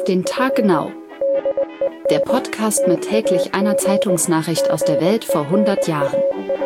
Auf den Tag genau. Der Podcast mit täglich einer Zeitungsnachricht aus der Welt vor 100 Jahren.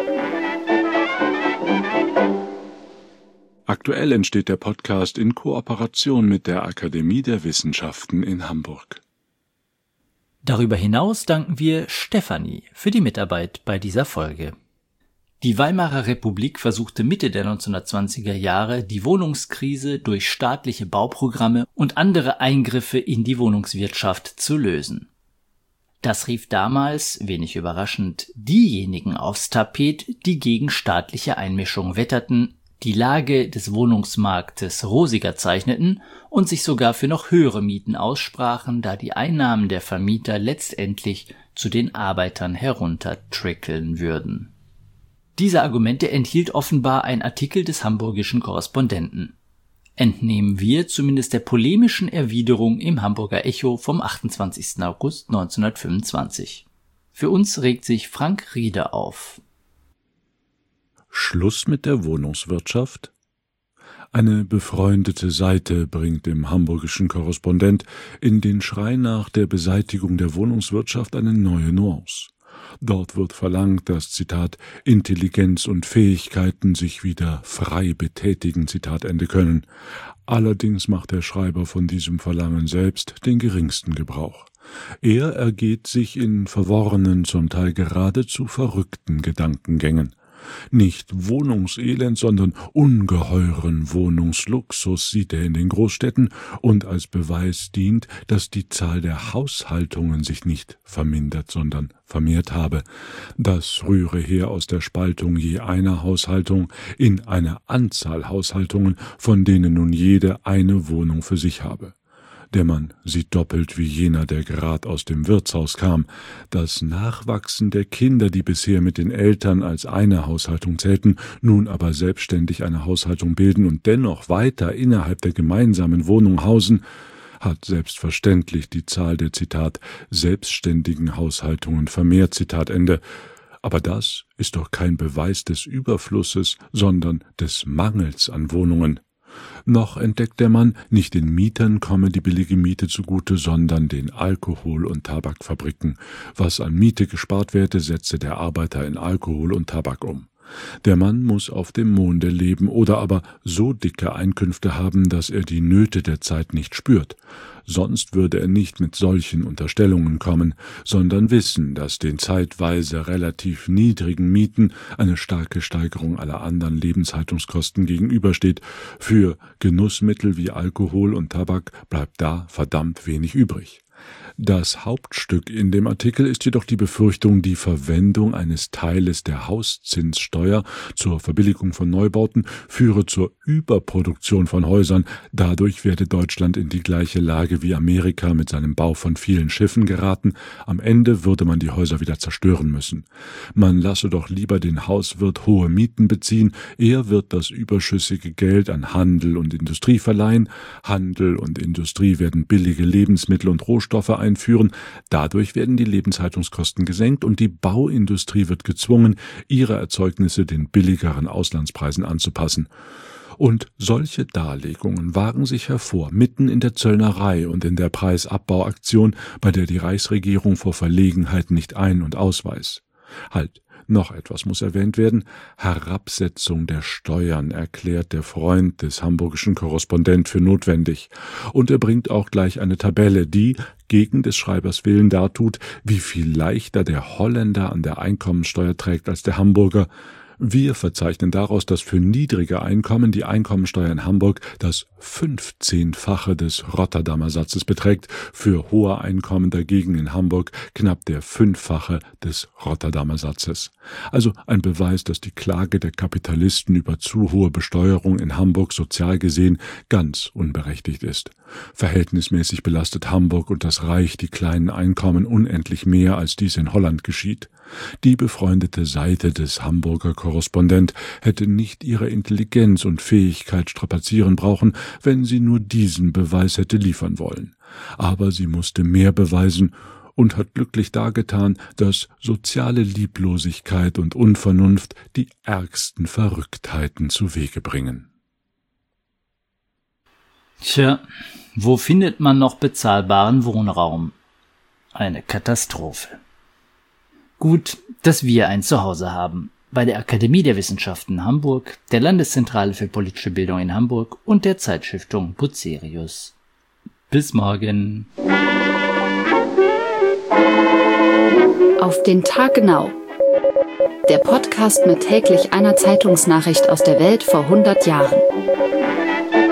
Aktuell entsteht der Podcast in Kooperation mit der Akademie der Wissenschaften in Hamburg. Darüber hinaus danken wir Stefanie für die Mitarbeit bei dieser Folge. Die Weimarer Republik versuchte Mitte der 1920er Jahre, die Wohnungskrise durch staatliche Bauprogramme und andere Eingriffe in die Wohnungswirtschaft zu lösen. Das rief damals, wenig überraschend, diejenigen aufs Tapet, die gegen staatliche Einmischung wetterten, die Lage des Wohnungsmarktes rosiger zeichneten und sich sogar für noch höhere Mieten aussprachen, da die Einnahmen der Vermieter letztendlich zu den Arbeitern heruntertrickeln würden. Diese Argumente enthielt offenbar ein Artikel des Hamburgischen Korrespondenten. Entnehmen wir zumindest der polemischen Erwiderung im Hamburger Echo vom 28. August 1925. Für uns regt sich Frank Riede auf. Schluss mit der Wohnungswirtschaft? Eine befreundete Seite bringt dem Hamburgischen Korrespondent in den Schrei nach der Beseitigung der Wohnungswirtschaft eine neue Nuance. Dort wird verlangt, dass, Zitat, Intelligenz und Fähigkeiten sich wieder frei betätigen, Zitat Ende können. Allerdings macht der Schreiber von diesem Verlangen selbst den geringsten Gebrauch. Er ergeht sich in verworrenen, zum Teil geradezu verrückten Gedankengängen. Nicht Wohnungselend, sondern ungeheuren Wohnungsluxus sieht er in den Großstädten und als Beweis dient, dass die Zahl der Haushaltungen sich nicht vermindert, sondern vermehrt habe. Das rühre her aus der Spaltung je einer Haushaltung in eine Anzahl Haushaltungen, von denen nun jede eine Wohnung für sich habe. Der Mann sieht doppelt wie jener, der grad aus dem Wirtshaus kam. Das Nachwachsen der Kinder, die bisher mit den Eltern als eine Haushaltung zählten, nun aber selbstständig eine Haushaltung bilden und dennoch weiter innerhalb der gemeinsamen Wohnung hausen, hat selbstverständlich die Zahl der, Zitat, selbstständigen Haushaltungen vermehrt, Zitat Ende. Aber das ist doch kein Beweis des Überflusses, sondern des Mangels an Wohnungen. Noch entdeckt der Mann, nicht den Mietern komme die billige Miete zugute, sondern den Alkohol- und Tabakfabriken. Was an Miete gespart werde, setze der Arbeiter in Alkohol und Tabak um. Der Mann muss auf dem Monde leben oder aber so dicke Einkünfte haben, dass er die Nöte der Zeit nicht spürt. Sonst würde er nicht mit solchen Unterstellungen kommen, sondern wissen, dass den zeitweise relativ niedrigen Mieten eine starke Steigerung aller anderen Lebenshaltungskosten gegenübersteht. Für Genussmittel wie Alkohol und Tabak bleibt da verdammt wenig übrig. Das Hauptstück in dem Artikel ist jedoch die Befürchtung, die Verwendung eines Teiles der Hauszinssteuer zur Verbilligung von Neubauten führe zur Überproduktion von Häusern. Dadurch werde Deutschland in die gleiche Lage wie Amerika mit seinem Bau von vielen Schiffen geraten. Am Ende würde man die Häuser wieder zerstören müssen. Man lasse doch lieber den Hauswirt hohe Mieten beziehen. Er wird das überschüssige Geld an Handel und Industrie verleihen. Handel und Industrie werden billige Lebensmittel und Rohstoffe einführen. Dadurch werden die Lebenshaltungskosten gesenkt und die Bauindustrie wird gezwungen, ihre Erzeugnisse den billigeren Auslandspreisen anzupassen. Und solche Darlegungen wagen sich hervor, mitten in der Zöllnerei und in der Preisabbauaktion, bei der die Reichsregierung vor Verlegenheit nicht ein- und ausweist. Halt! Noch etwas muss erwähnt werden. Herabsetzung der Steuern erklärt der Freund des hamburgischen Korrespondent für notwendig. Und er bringt auch gleich eine Tabelle, die, gegen des Schreibers Willen dartut, wie viel leichter der Holländer an der Einkommensteuer trägt als der Hamburger. Wir verzeichnen daraus, dass für niedrige Einkommen die Einkommensteuer in Hamburg das 15-fache des Rotterdamer Satzes beträgt, für hohe Einkommen dagegen in Hamburg knapp der 5-fache des Rotterdamer Satzes. Also ein Beweis, dass die Klage der Kapitalisten über zu hohe Besteuerung in Hamburg sozial gesehen ganz unberechtigt ist. Verhältnismäßig belastet Hamburg und das Reich die kleinen Einkommen unendlich mehr, als dies in Holland geschieht. Die befreundete Seite des Hamburger Korrespondent hätte nicht ihre Intelligenz und Fähigkeit strapazieren brauchen, wenn sie nur diesen Beweis hätte liefern wollen. Aber sie musste mehr beweisen und hat glücklich dargetan, dass soziale Lieblosigkeit und Unvernunft die ärgsten Verrücktheiten zuwege bringen. Tja, Wo findet man noch bezahlbaren Wohnraum? Eine Katastrophe. Gut, dass wir ein Zuhause haben. Bei der Akademie der Wissenschaften Hamburg, der Landeszentrale für politische Bildung in Hamburg und der Zeitstiftung Bucerius. Bis morgen. Auf den Tag genau. Der Podcast mit täglich einer Zeitungsnachricht aus der Welt vor 100 Jahren.